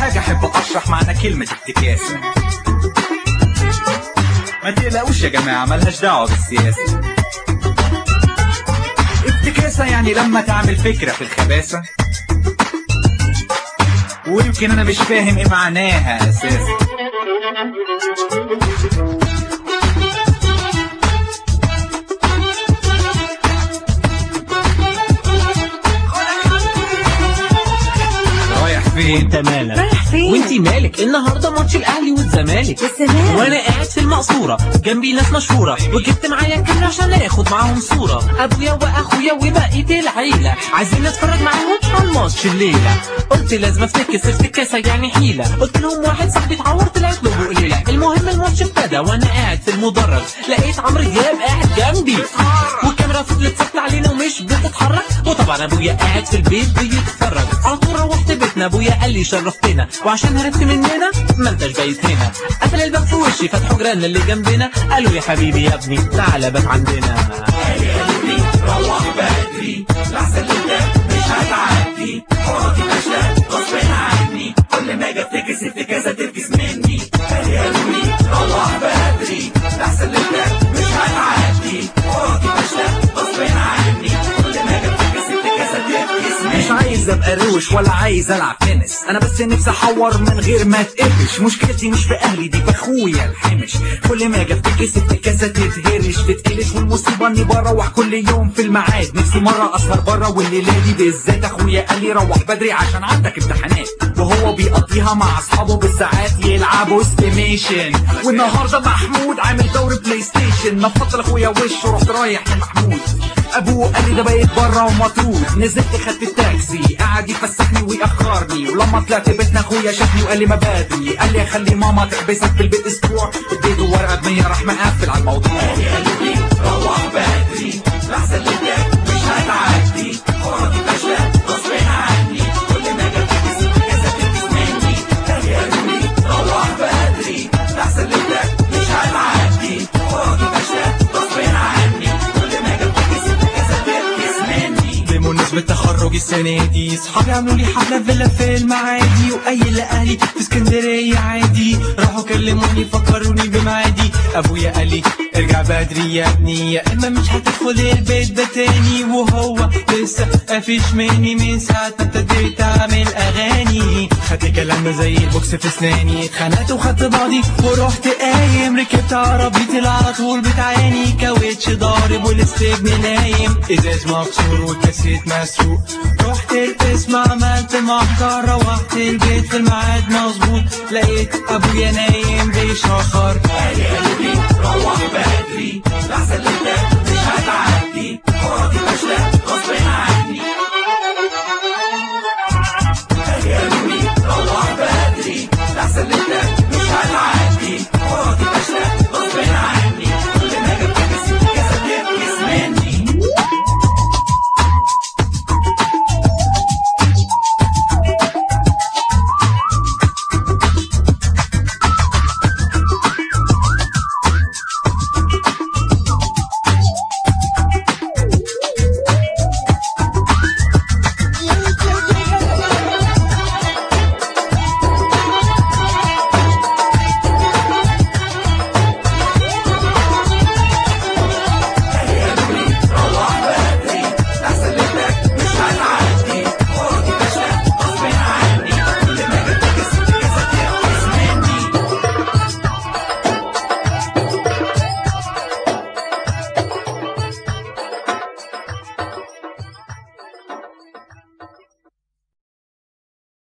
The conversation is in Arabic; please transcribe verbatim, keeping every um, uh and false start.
حاجة احب اشرح معنى كلمة افتكاسة. ما تقلقوش يا جماعة، ملهاش دعوة بالسياسة. افتكاسة يعني لما تعمل فكرة في الخباثة، ويمكن انا مش فاهم ايه معناها اساسا. وانت مالك؟ رايح فين؟ وانتي مالك؟ النهارده ماتش الاهلي والزمالك. يا سلام. وانا قاعد في المقصوره جنبي ناس مشهوره، وجبت معايا كاميرا عشان اخد معاهم صوره. ابويا واخويا وبقيه العيله عايزين نتفرج معاهم على الماتش الليله. قلت لازم افتكس افتكاسه يعني حيله. قلت لهم واحد صاحبي اتعور طلعت له قليله. المهم الماتش ابتدى وانا قاعد في المدرج، لقيت عمرو دياب قاعد جنبي، والكاميرا فضلت ثابته علينا ومش بتتحرك. وطبعا ابويا قاعد في البيت بيتفرج. على طول روحت بيتنا، ابويا قال لي شرفتنا، وعشان هربت مننا ما انتش بايت هنا. قفل الباب في وشي، فتحوا جيراننا اللي جنبنا، قالوا يا حبيبي يا ابني تعالى بات عندنا. قالوا لي روح بدري لحسن الليلة مش هتعدي، حراتي ماشية غصب عني، كل ما اجي افتكس افتكاسة تركز مني. قالوا لي روح بدري لحسن الليلة مش هتعدي، حراتي ماشية غصب عني، كل ما اجي افتكس افتكاسة تركز مني. مش عايز ابقى روش ولا عايز العب تنس، انا بس نفسي احور من غير ما تقفش. مشكلتي مش في اهلي، دي باخويا الحمش. كل ما اجي افتكس افتكاسه تتهرش تتقلش، والمصيبه اني بروح كل يوم في الميعاد. نفسي مره اسهر بره، والليله دي بالذات اخويا قال لي روح بدري عشان عندك امتحانات، وهو بيقضيها مع اصحابه بالساعات يلعبوا استيميشن. والنهارده محمود عامل دوري بلاي ستيشن، نفضت لاخويا وشه رحت رايح لمحمود. ابوه قال لي ده بايت بره ومطرود. نزلت خدت التاكسي قعد يفسحني ويأخرني، ولما طلعت بيتنا اخويا شافني وقال لي ما بدري. قال لي خلي ماما تحبسك في البيت اسبوع، اديته ورقه بمية راح مقفل على الموضوع. قالوا لي روح بدري لحسن الليلة مش هتعدي، حراتي ماشية غصب عني، كل ما اجي افتكس افتكاسة تركز مني. قالوا لي روح بدري لحسن الليلة مش هتعدي، حراتي ماشية غصب عني، كل ما اجي افتكس افتكاسة تركز مني. بمناسبة تخرج السنة دي صحابي عملوا لي حفلة فيلا في المعادي، وقايل لأهلي في اسكندرية عادي. راحوا كلموني فكروني بمعادي، أبويا قال لي ارجع بدري يا ابني، يا إما مش هتدخل البيت ده تاني. وهو لسه قافش مني من ساعة ما ابتديت أعمل أغاني. خدت كلامنا زي البوكس في أسناني، اتخانقت وخدت بعضي ورحت قايم. ركبت عربيتي على طول بتعاني، كاوتش ضارب والاستجن نايم، إزاز مكسور والكاسيت مسروق. رحت القسم عملت محضر، روحت البيت في الميعاد مظبوط، لقيت أبويا نايم بيشخر.